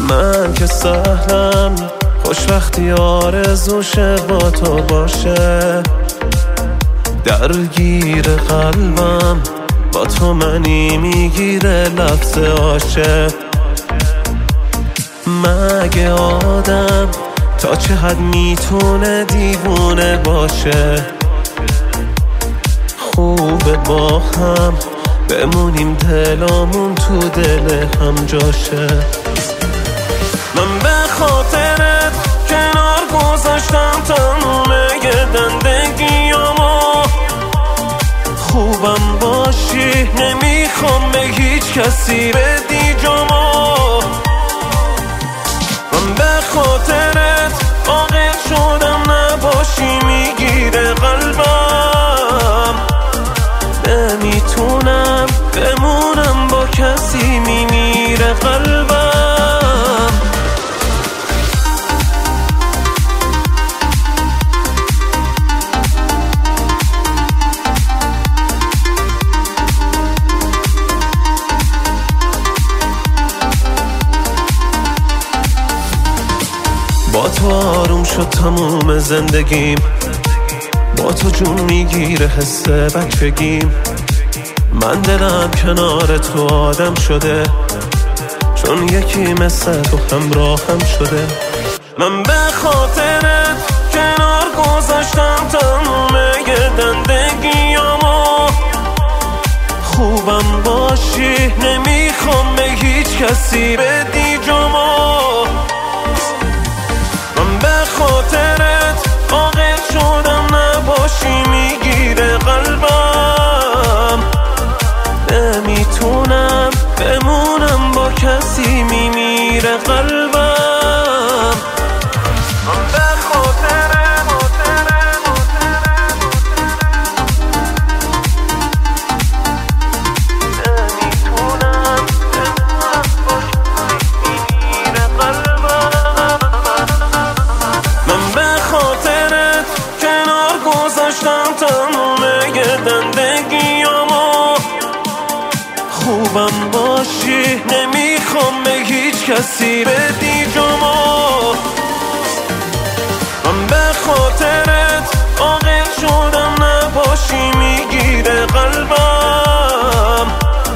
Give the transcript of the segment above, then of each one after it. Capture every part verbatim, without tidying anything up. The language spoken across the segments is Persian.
من که سهلم خوش وقتی آرزوشه با تو باشه، درگیر قلبم با تو منی میگیره لفظ عاشق. مگه آدم تا چه حد میتونه دیوونه باشه؟ خوبه با هم بمونیم دلامون تو دل هم جاشه. من به خاطرت کنار گذاشتم تمومه زندگیامو، خوبم باشی نمیخوام به هیچ کسی بدی جامو. من به خاطرت عاقل شدم نباشی میگیره قلبم، نمیتونم بمونم با کسی میمیره قلبم. با تو آروم شد تموم زندگیم، با تو جون میگیره حس بچگیم. من دلم کنار تو آدم شده، چون یکی مثل تو همراهم شده. من به خاطرت کنار گذاشتم تموم زندگیامو، خوبم باشی نمیخوام به هیچ کسی بدی جامو. من به خاطرت عاقل شدم نباشی میگیره قلبم، نمیتونم بمونم با کسی میمیره قلبم. من به خاطرت تموم زندگیامو، خوبم باشی نمیخوام به هیچ کسی بدی جامو. من به خاطرت عاقل شدم نباشی میگیره قلبم،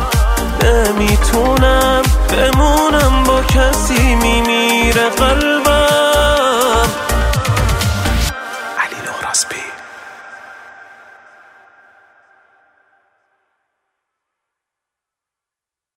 نمیتونم بمونم با کسی میمیره قلبم.